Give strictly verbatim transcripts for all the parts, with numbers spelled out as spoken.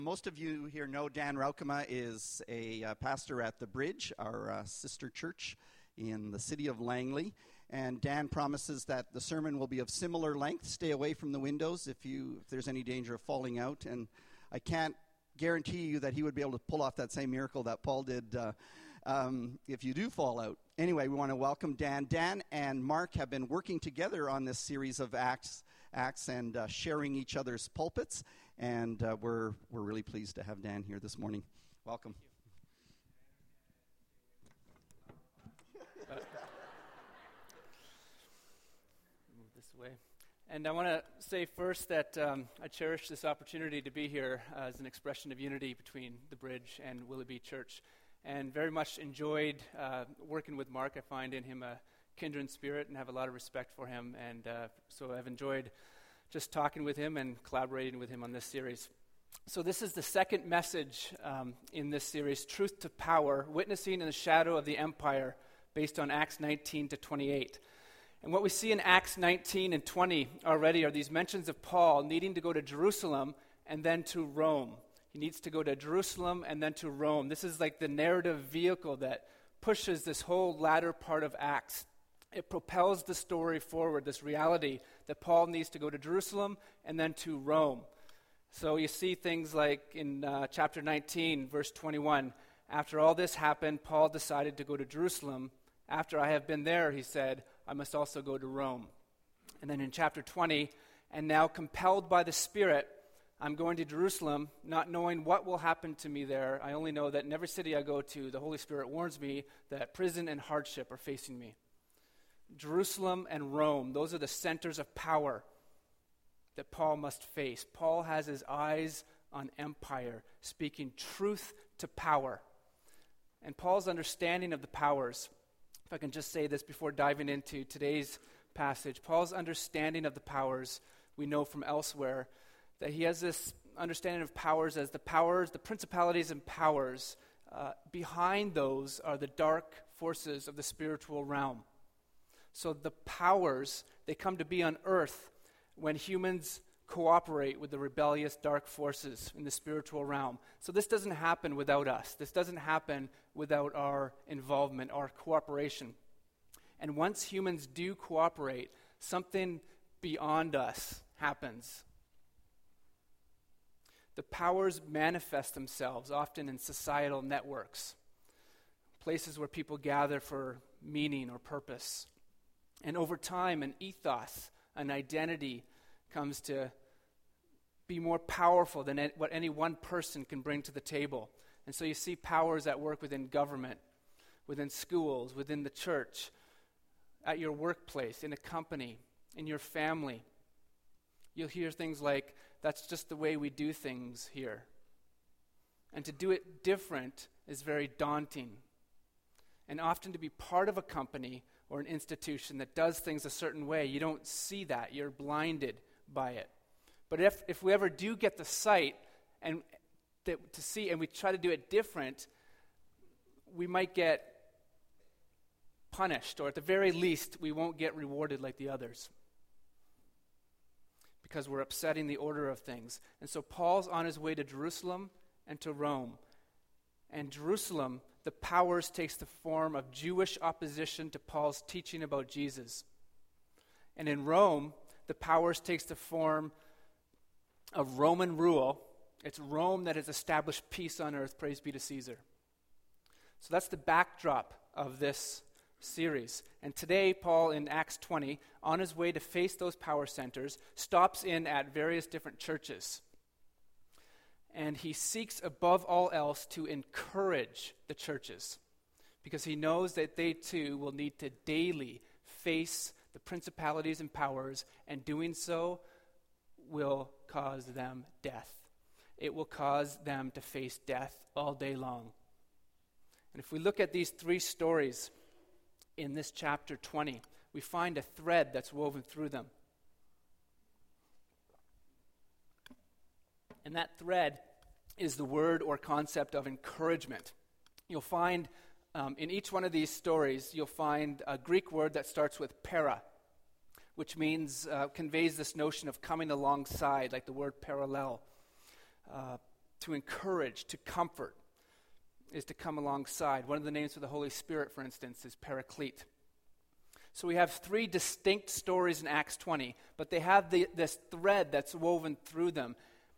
Most of you here know Dan Raukema is a uh, pastor at The Bridge, our uh, sister church in the city of Langley. And Dan promises that the sermon will be of similar length. Stay away from the windows if you if there's any danger of falling out. And I can't guarantee you that he would be able to pull off that same miracle that Paul did uh, um, if you do fall out. Anyway, we want to welcome Dan. Dan and Mark have been working together on this series of Acts, Acts and uh, sharing each other's pulpits. And uh, we're we're really pleased to have Dan here this morning. Welcome. Move this way. And I want to say first that um, I cherish this opportunity to be here uh, as an expression of unity between The Bridge and Willoughby Church. And very much enjoyed uh, working with Mark. I find in him a kindred spirit and have a lot of respect for him. And uh, so I've enjoyed just talking with him and collaborating with him on this series. So this is the second message um, in this series, Truth to Power, Witnessing in the Shadow of the Empire, based on Acts nineteen to twenty-eight. And what we see in Acts nineteen and twenty already are these mentions of Paul needing to go to Jerusalem and then to Rome. He needs to go to Jerusalem and then to Rome. This is like the narrative vehicle that pushes this whole latter part of Acts. It propels the story forward, this reality that Paul needs to go to Jerusalem and then to Rome. So you see things like in uh, chapter nineteen, verse twenty-one, after all this happened, Paul decided to go to Jerusalem. After I have been there, he said, I must also go to Rome. And then in chapter twenty, and now compelled by the Spirit, I'm going to Jerusalem, not knowing what will happen to me there. I only know that in every city I go to, the Holy Spirit warns me that prison and hardship are facing me. Jerusalem and Rome, those are the centers of power that Paul must face. Paul has his eyes on empire, speaking truth to power. And Paul's understanding of the powers, if I can just say this before diving into today's passage, Paul's understanding of the powers, we know from elsewhere, that he has this understanding of powers as the powers, the principalities and powers. Uh, behind those are the dark forces of the spiritual realm. So the powers, they come to be on earth when humans cooperate with the rebellious dark forces in the spiritual realm. So this doesn't happen without us. This doesn't happen without our involvement, our cooperation. And once humans do cooperate, something beyond us happens. The powers manifest themselves often in societal networks, places where people gather for meaning or purpose. And over time, an ethos, an identity, comes to be more powerful than what any one person can bring to the table. And so you see powers at work within government, within schools, within the church, at your workplace, in a company, in your family. You'll hear things like, that's just the way we do things here. And to do it different is very daunting. And often to be part of a company or an institution that does things a certain way, you don't see that. You're blinded by it. But if if we ever do get the sight and that, to see, and we try to do it different, we might get punished, or at the very least, we won't get rewarded like the others, because we're upsetting the order of things. And so Paul's on his way to Jerusalem and to Rome. And Jerusalem, the powers takes the form of Jewish opposition to Paul's teaching about Jesus. And in Rome, the powers takes the form of Roman rule. It's Rome that has established peace on earth, praise be to Caesar. So that's the backdrop of this series. And today, Paul in Acts twenty, on his way to face those power centers, stops in at various different churches. And he seeks above all else to encourage the churches, because he knows that they too will need to daily face the principalities and powers, and doing so will cause them death. It will cause them to face death all day long. And if we look at these three stories in this chapter twenty, we find a thread that's woven through them. And that thread is the word or concept of encouragement. You'll find um, in each one of these stories, you'll find a Greek word that starts with para, which means, uh, conveys this notion of coming alongside, like the word parallel. Uh, to encourage, to comfort, is to come alongside. One of the names for the Holy Spirit, for instance, is Paraclete. So we have three distinct stories in Acts twenty, but they have the, this thread that's woven through them.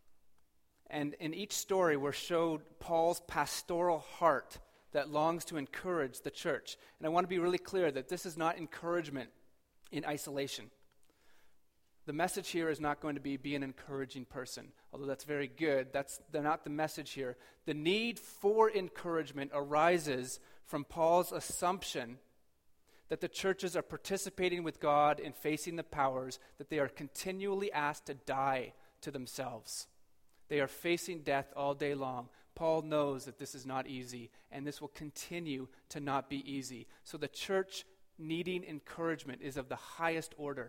And in each story, we're showed Paul's pastoral heart that longs to encourage the church. And I want to be really clear that this is not encouragement in isolation. The message here is not going to be be an encouraging person, although that's very good. That's not the message here. The need for encouragement arises from Paul's assumption that the churches are participating with God in facing the powers that they are continually asked to die to themselves. They are facing death all day long. Paul knows that this is not easy, and this will continue to not be easy. So the church needing encouragement is of the highest order.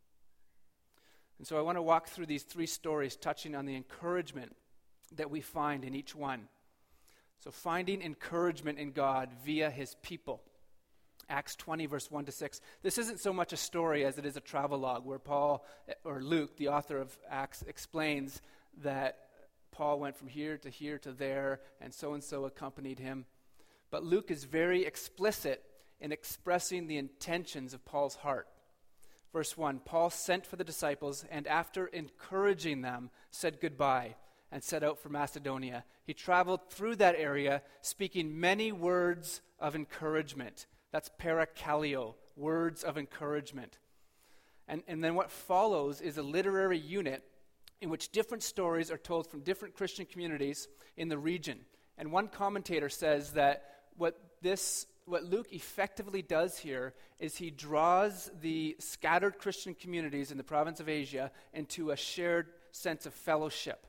And so I want to walk through these three stories touching on the encouragement that we find in each one. So finding encouragement in God via his people. Acts twenty, verse one to six. This isn't so much a story as it is a travelogue where Paul, or Luke, the author of Acts, explains that Paul went from here to here to there, and so-and-so accompanied him. But Luke is very explicit in expressing the intentions of Paul's heart. Verse one, Paul sent for the disciples, and after encouraging them, said goodbye, and set out for Macedonia. He traveled through that area, speaking many words of encouragement. That's parakallio, words of encouragement. And, and then what follows is a literary unit in which different stories are told from different Christian communities in the region. And one commentator says that what this, what Luke effectively does here is he draws the scattered Christian communities in the province of Asia into a shared sense of fellowship.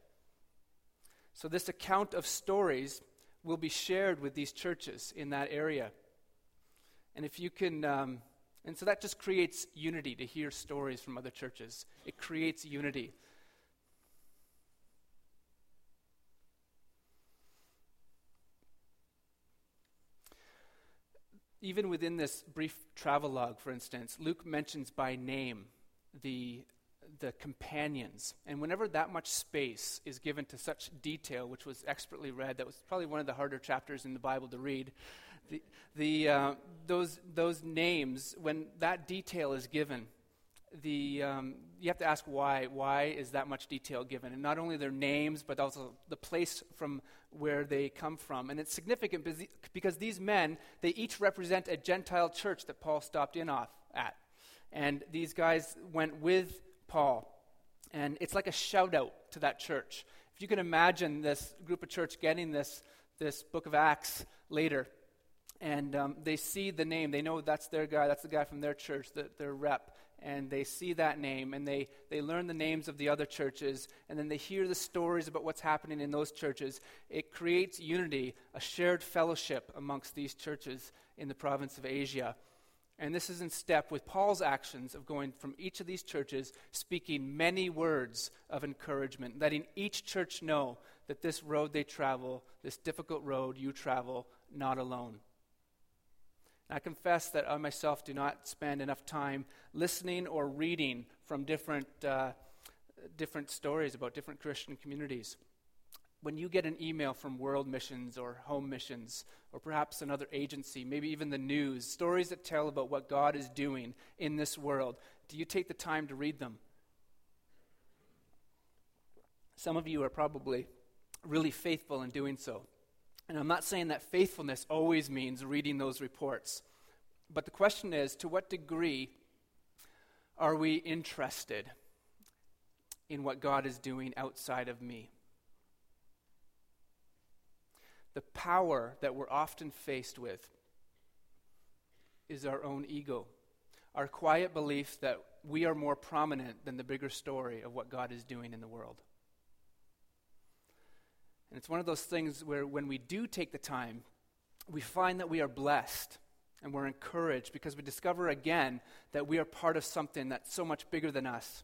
So this account of stories will be shared with these churches in that area. And if you can, um, and so that just creates unity to hear stories from other churches. It creates unity. Even within this brief travelogue, for instance, Luke mentions by name the the companions. And whenever that much space is given to such detail, which was expertly read, that was probably one of the harder chapters in the Bible to read, the, the uh, those those names, when that detail is given, the um, you have to ask why. Why is that much detail given? And not only their names, but also the place from where they come from. And it's significant because these men, they each represent a Gentile church that Paul stopped in off at. And these guys went with Paul. And it's like a shout out to that church. If you can imagine this group of church getting this, this book of Acts later, and um, they see the name, they know that's their guy, that's the guy from their church, the, their rep, and they see that name, and they, they learn the names of the other churches, and then they hear the stories about what's happening in those churches. It creates unity, a shared fellowship amongst these churches in the province of Asia. And this is in step with Paul's actions of going from each of these churches, speaking many words of encouragement, letting each church know that this road they travel, this difficult road you travel, not alone. I confess that I myself do not spend enough time listening or reading from different uh, different stories about different Christian communities. When you get an email from World Missions or Home Missions or perhaps another agency, maybe even the news, stories that tell about what God is doing in this world, do you take the time to read them? Some of you are probably really faithful in doing so. And I'm not saying that faithfulness always means reading those reports. But the question is, to what degree are we interested in what God is doing outside of me? The power that we're often faced with is our own ego, our quiet belief that we are more prominent than the bigger story of what God is doing in the world. And it's one of those things where when we do take the time, we find that we are blessed and we're encouraged because we discover again that we are part of something that's so much bigger than us.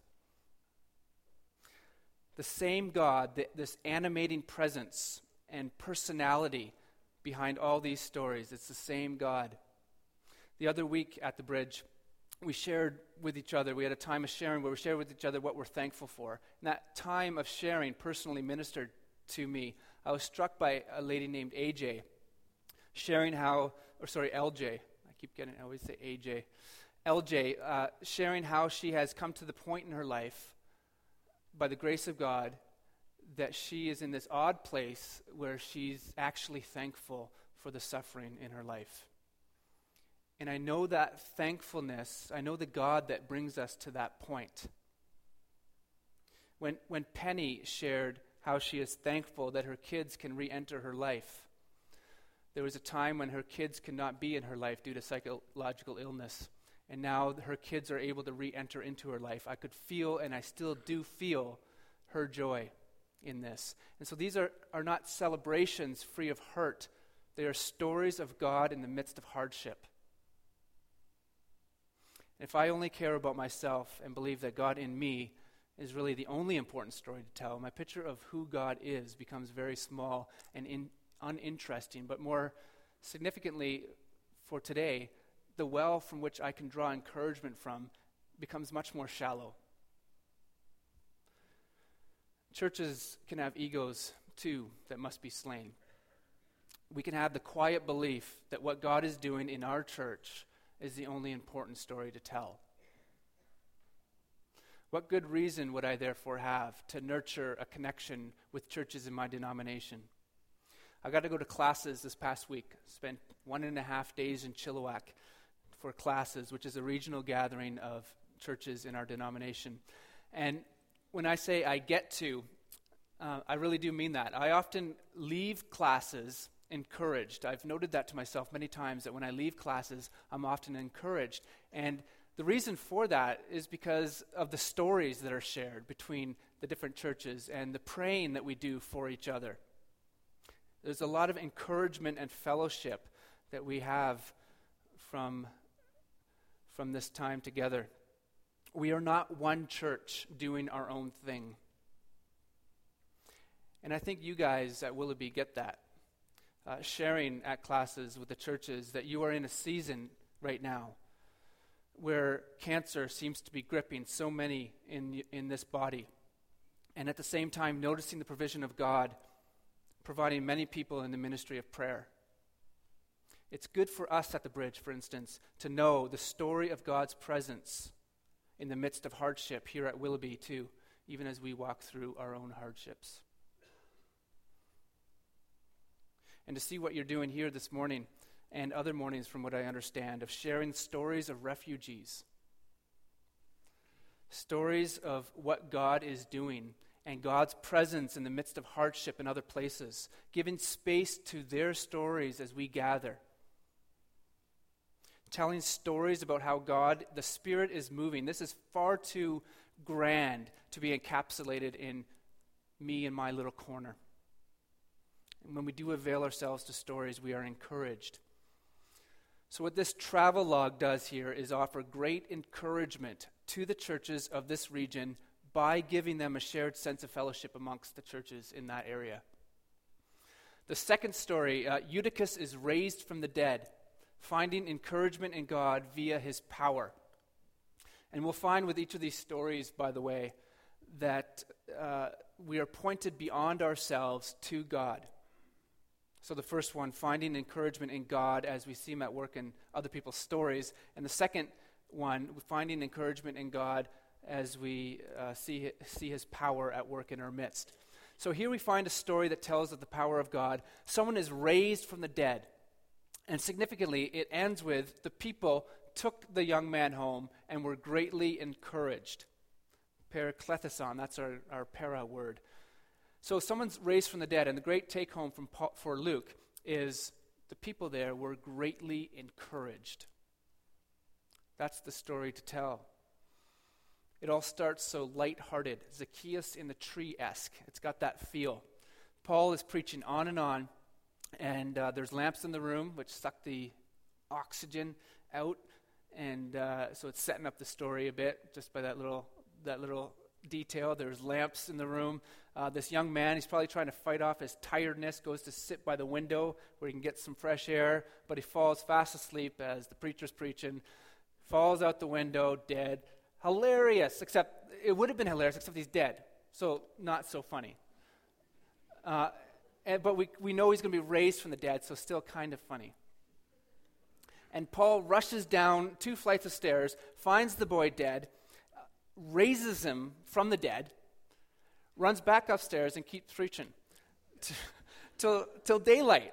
The same God, the, this animating presence and personality behind all these stories, it's the same God. The other week at the Bridge, we shared with each other, we had a time of sharing where we shared with each other what we're thankful for. And that time of sharing personally ministered to me I was struck by a lady named A J sharing how, or sorry, L J. I keep getting, I always say A J. L J, uh, sharing how she has come to the point in her life, by the grace of God, that she is in this odd place where she's actually thankful for the suffering in her life. And I know that thankfulness, I know the God that brings us to that point. When, when Penny shared how she is thankful that her kids can re-enter her life, there was a time when her kids could not be in her life due to psychological illness, and now her kids are able to re-enter into her life. I could feel, and I still do feel, her joy in this. And so these are, are not celebrations free of hurt. They are stories of God in the midst of hardship. If I only care about myself and believe that God in me is really the only important story to tell, my picture of who God is becomes very small and in, uninteresting. But more significantly for today, the well from which I can draw encouragement from becomes much more shallow. Churches can have egos too that must be slain. We can have the quiet belief that what God is doing in our church is the only important story to tell. What good reason would I therefore have to nurture a connection with churches in my denomination? I got to go to classes this past week. Spent one and a half days in Chilliwack for classes, which is a regional gathering of churches in our denomination. And when I say I get to, uh, I really do mean that. I often leave classes encouraged. I've noted that to myself many times, that when I leave classes, I'm often encouraged. And the reason for that is because of the stories that are shared between the different churches and the praying that we do for each other. There's a lot of encouragement and fellowship that we have from, from this time together. We are not one church doing our own thing. And I think you guys at Willoughby get that. Uh, sharing at classes with the churches that you are in a season right now where cancer seems to be gripping so many in in this body. And at the same time, noticing the provision of God, providing many people in the ministry of prayer. It's good for us at the Bridge, for instance, to know the story of God's presence in the midst of hardship here at Willoughby too, even as we walk through our own hardships. And to see what you're doing here this morning and other mornings, from what I understand, of sharing stories of refugees, stories of what God is doing and God's presence in the midst of hardship in other places, giving space to their stories as we gather. Telling stories about how God, the Spirit, is moving. This is far too grand to be encapsulated in me and my little corner. And when we do avail ourselves to stories, we are encouraged. So what this travel log does here is offer great encouragement to the churches of this region by giving them a shared sense of fellowship amongst the churches in that area. The second story, uh, Eutychus is raised from the dead, finding encouragement in God via his power. And we'll find with each of these stories, by the way, that uh, we are pointed beyond ourselves to God. So the first one, finding encouragement in God as we see him at work in other people's stories. And the second one, finding encouragement in God as we uh, see, see his power at work in our midst. So here we find a story that tells of the power of God. Someone is raised from the dead. And significantly, it ends with the people took the young man home and were greatly encouraged. Parakletheson, that's our, our para word. So someone's raised from the dead, and the great take-home from Paul, for Luke is the people there were greatly encouraged. That's the story to tell. It all starts so lighthearted, Zacchaeus in the tree-esque. It's got that feel. Paul is preaching on and on, and uh, there's lamps in the room which suck the oxygen out, and uh, so it's setting up the story a bit just by that little that little detail. There's lamps in the room. Uh, this young man, he's probably trying to fight off his tiredness, goes to sit by the window where he can get some fresh air, but he falls fast asleep as the preacher's preaching, falls out the window, dead. Hilarious, except it would have been hilarious, except he's dead, so not so funny. Uh, And, but we, we know he's going to be raised from the dead, so still kind of funny. And Paul rushes down two flights of stairs, finds the boy dead, raises him from the dead, runs back upstairs and keeps preaching t- till, till daylight.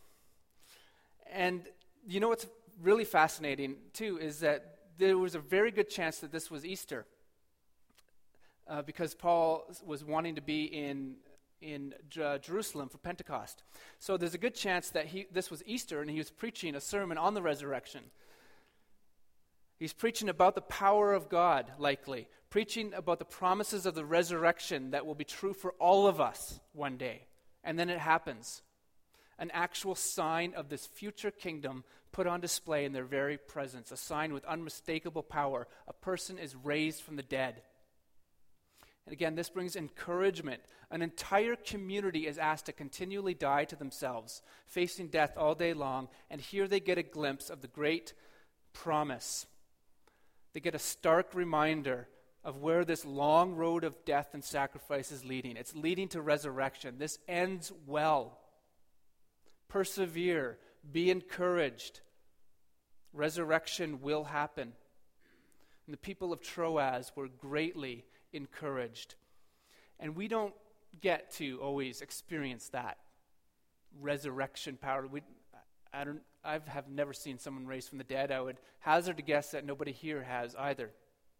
And you know what's really fascinating, too, is that there was a very good chance that this was Easter, uh, because Paul was wanting to be in in J- Jerusalem for Pentecost. So there's a good chance that he this was Easter and he was preaching a sermon on the resurrection. He's preaching about the power of God, likely, preaching about the promises of the resurrection that will be true for all of us one day. And then it happens. An actual sign of this future kingdom put on display in their very presence, a sign with unmistakable power. A person is raised from the dead. And again, this brings encouragement. An entire community is asked to continually die to themselves, facing death all day long, and here they get a glimpse of the great promise. They get a stark reminder of where this long road of death and sacrifice is leading. It's leading to resurrection. This ends well. Persevere. Be encouraged. Resurrection will happen. And the people of Troas were greatly encouraged. And we don't get to always experience that resurrection power. We, I don't, I have never seen someone raised from the dead. I would hazard to guess that nobody here has either.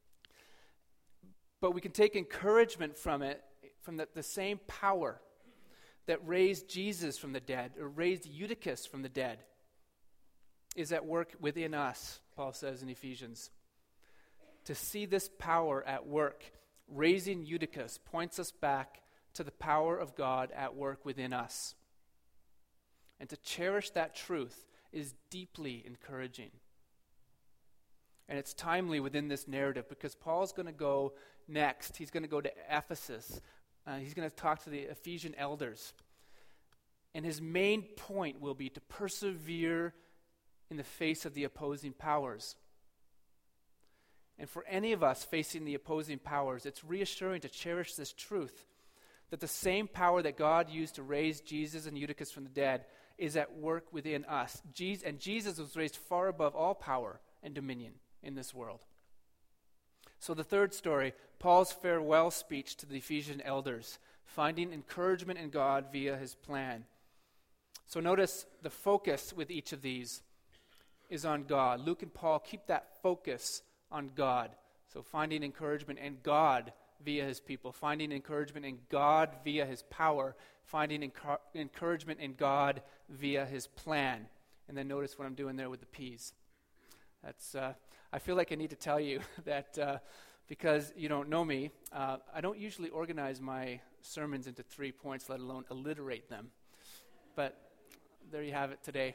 But we can take encouragement from it, from the, the same power that raised Jesus from the dead, or raised Eutychus from the dead, is at work within us, Paul says in Ephesians. To see this power at work, raising Eutychus, points us back to the power of God at work within us. And to cherish that truth is deeply encouraging. And it's timely within this narrative because Paul's going to go next. He's going to go to Ephesus. Uh, he's going to talk to the Ephesian elders. And his main point will be to persevere in the face of the opposing powers. And for any of us facing the opposing powers, it's reassuring to cherish this truth that the same power that God used to raise Jesus and Eutychus from the dead is at work within us. Jesus, and Jesus was raised far above all power and dominion in this world. So the third story, Paul's farewell speech to the Ephesian elders, finding encouragement in God via his plan. So notice the focus with each of these is on God. Luke and Paul keep that focus on God. So finding encouragement in God via his people, finding encouragement in God via his power, finding enc- encouragement in God via his plan. And then notice what I'm doing there with the P's. That's, uh, I feel like I need to tell you that uh, because you don't know me, uh, I don't usually organize my sermons into three points, let alone alliterate them. But there you have it today.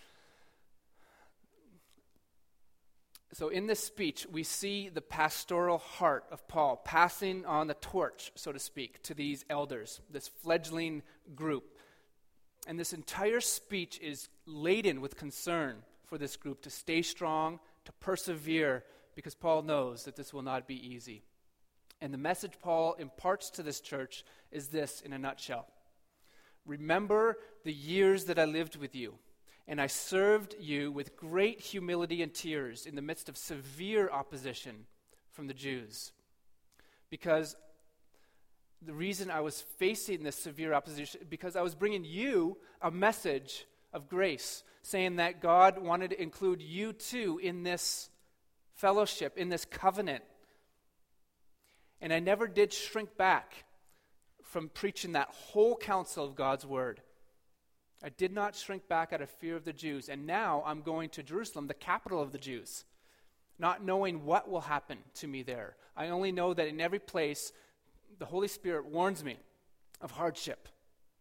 So in this speech, we see the pastoral heart of Paul passing on the torch, so to speak, to these elders, this fledgling group. And this entire speech is laden with concern for this group to stay strong, to persevere, because Paul knows that this will not be easy. And the message Paul imparts to this church is this in a nutshell. Remember the years that I lived with you, and I served you with great humility and tears in the midst of severe opposition from the Jews. Because the reason I was facing this severe opposition, because I was bringing you a message of grace, saying that God wanted to include you too in this fellowship, in this covenant. And I never did shrink back from preaching that whole counsel of God's word. I did not shrink back out of fear of the Jews. And now I'm going to Jerusalem, the capital of the Jews, not knowing what will happen to me there. I only know that in every place, the Holy Spirit warns me of hardship.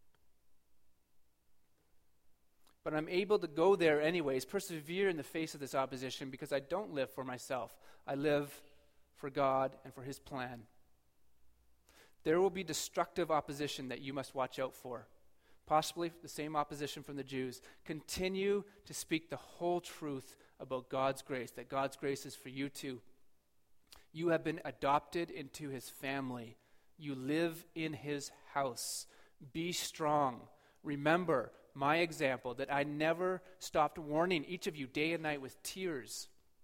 But I'm able to go there anyways, persevere in the face of this opposition, because I don't live for myself. I live for God and for his plan. There will be destructive opposition that you must watch out for. Possibly the same opposition from the Jews. Continue to speak the whole truth about God's grace, that God's grace is for you too. You have been adopted into his family. You live in his house. Be strong. remember my example, that I never stopped warning each of you day and night with tears.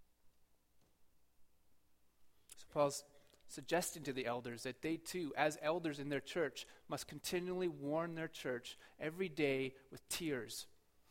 So Paul's suggesting to the elders that they too, as elders in their church, must continually warn their church every day with tears.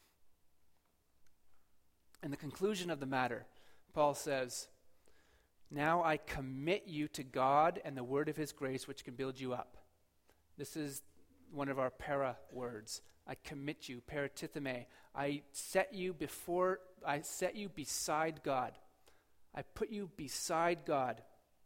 In the conclusion of the matter, Paul says, "Now I commit you to God and the word of his grace, which can build you up." This is one of our para words. I commit you, paratitheme. I set you before, I set you beside God. I put you beside God.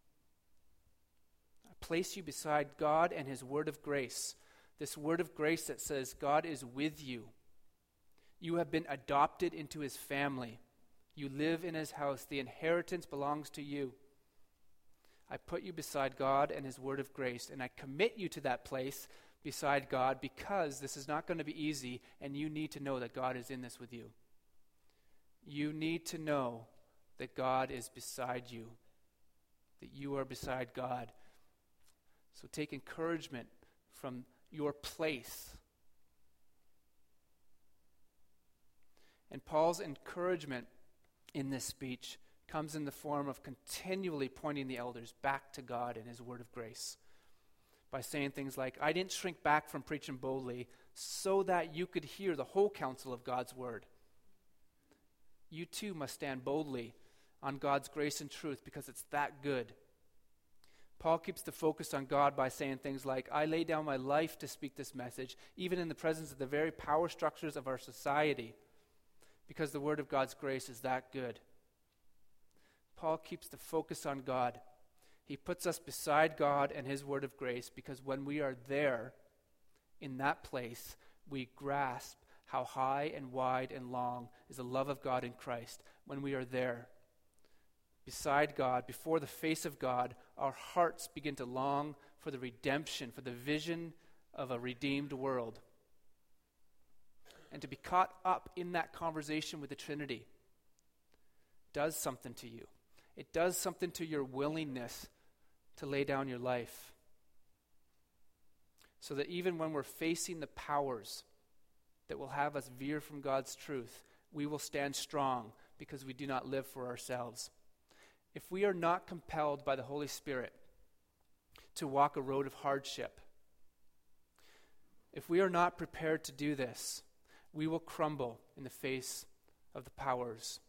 I place you beside God and his word of grace. This word of grace that says God is with you. You have been adopted into his family. You live in his house. The inheritance belongs to you. I put you beside God and his word of grace, and I commit you to that place beside God, because this is not going to be easy, and you need to know that God is in this with you. You need to know that God is beside you, that you are beside God. So take encouragement from your place. And Paul's encouragement in this speech comes in the form of continually pointing the elders back to God and his word of grace, by saying things like, I didn't shrink back from preaching boldly so that you could hear the whole counsel of God's word. You too must stand boldly on God's grace and truth, because it's that good. Paul keeps the focus on God by saying things like, I lay down my life to speak this message, even in the presence of the very power structures of our society, because the word of God's grace is that good. Paul keeps the focus on God. He puts us beside God and his word of grace, because when we are there, in that place, we grasp how high and wide and long is the love of God in Christ. When we are there, beside God, before the face of God, our hearts begin to long for the redemption, for the vision of a redeemed world. And to be caught up in that conversation with the Trinity does something to you. It does something to your willingness to lay down your life. So that even when we're facing the powers that will have us veer from God's truth, we will stand strong, because we do not live for ourselves. If we are not compelled by the Holy Spirit to walk a road of hardship, if we are not prepared to do this, we will crumble in the face of the powers.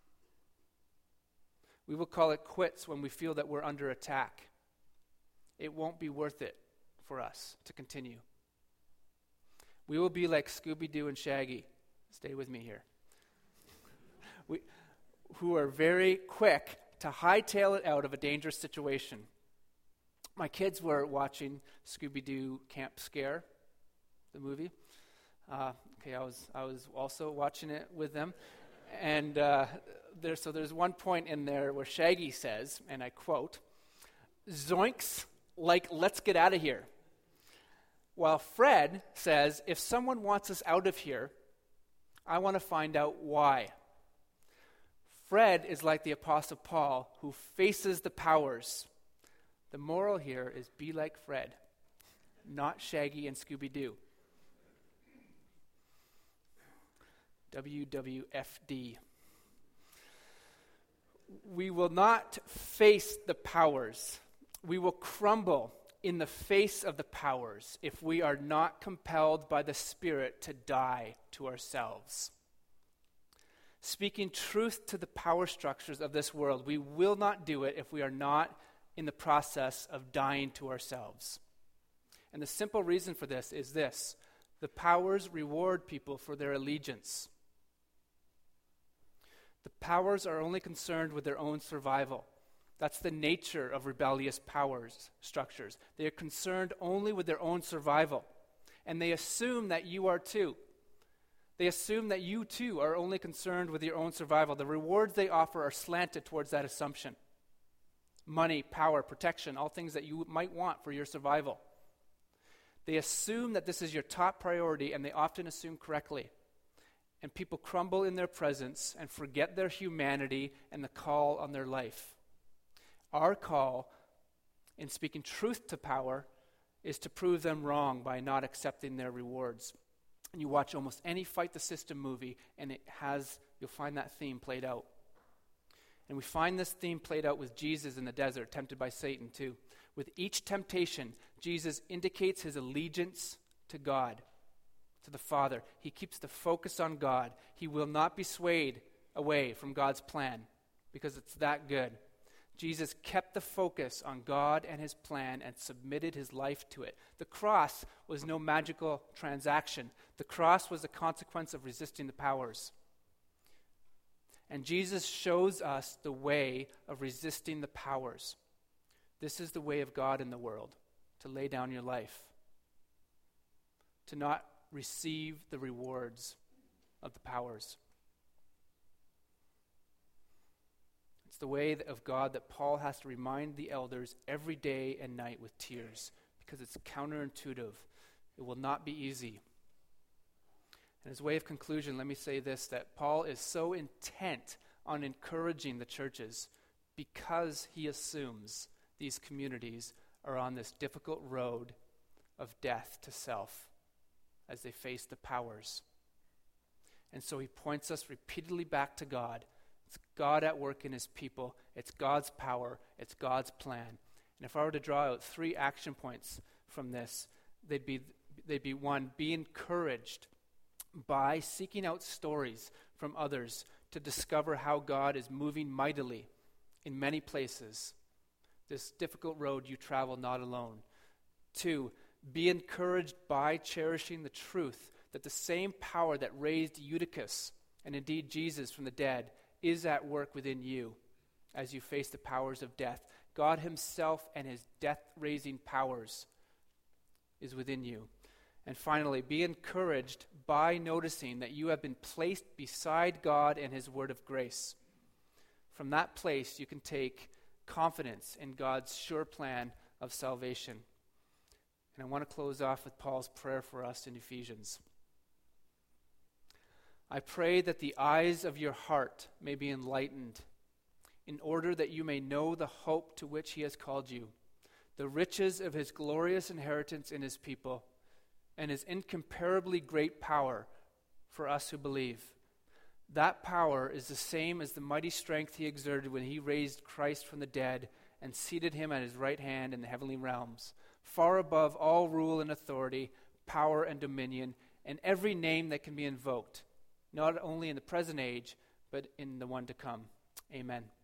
We will call it quits when we feel that we're under attack. It won't be worth it for us to continue. We will be like Scooby-Doo and Shaggy. Stay with me here. We, who are very quick to hightail it out of a dangerous situation. My kids were watching Scooby-Doo Camp Scare, the movie. Uh, okay, I was I was also watching it with them, and uh, there. So there's one point in there where Shaggy says, and I quote, "Zoinks, like let's get out of here." While Fred says, "If someone wants us out of here, I want to find out why." Fred is like the Apostle Paul, who faces the powers. The moral here is be like Fred, not Shaggy and Scooby-Doo. W W F D. We will not face the powers. We will crumble in the face of the powers if we are not compelled by the Spirit to die to ourselves. Speaking truth to the power structures of this world, we will not do it if we are not in the process of dying to ourselves. And the simple reason for this is this: the powers reward people for their allegiance. The powers are only concerned with their own survival. That's the nature of rebellious powers structures. They are concerned only with their own survival. And they assume that you are too. They assume that you too are only concerned with your own survival. The rewards they offer are slanted towards that assumption. Money, power, protection, all things that you might want for your survival. They assume that this is your top priority, and they often assume correctly. And people crumble in their presence and forget their humanity and the call on their life. Our call in speaking truth to power is to prove them wrong by not accepting their rewards. And you watch almost any Fight the System movie, and it has, you'll find that theme played out. And we find this theme played out with Jesus in the desert, tempted by Satan too. With each temptation, Jesus indicates his allegiance to God, to the Father. He keeps the focus on God. He will not be swayed away from God's plan because it's that good. Jesus kept the focus on God and his plan and submitted his life to it. The cross was no magical transaction. The cross was a consequence of resisting the powers. And Jesus shows us the way of resisting the powers. This is the way of God in the world, to lay down your life, to not receive the rewards of the powers. It's the way of God that Paul has to remind the elders every day and night with tears, because it's counterintuitive. It will not be easy. And as a way of conclusion, let me say this, that Paul is so intent on encouraging the churches because he assumes these communities are on this difficult road of death to self as they face the powers. And so he points us repeatedly back to God. It's God at work in his people. It's God's power. It's God's plan. And if I were to draw out three action points from this, they'd be, they'd be one, be encouraged by seeking out stories from others to discover how God is moving mightily in many places. This difficult road you travel not alone. Two, be encouraged by cherishing the truth that the same power that raised Eutychus, and indeed Jesus from the dead, is at work within you as you face the powers of death. God himself and his death-raising powers is within you. And finally, be encouraged by noticing that you have been placed beside God and his word of grace. From that place, you can take confidence in God's sure plan of salvation. And I want to close off with Paul's prayer for us in Ephesians. I pray that the eyes of your heart may be enlightened, in order that you may know the hope to which he has called you, the riches of his glorious inheritance in his people, and his incomparably great power for us who believe. That power is the same as the mighty strength he exerted when he raised Christ from the dead and seated him at his right hand in the heavenly realms, far above all rule and authority, power and dominion, and every name that can be invoked, not only in the present age, but in the one to come. Amen.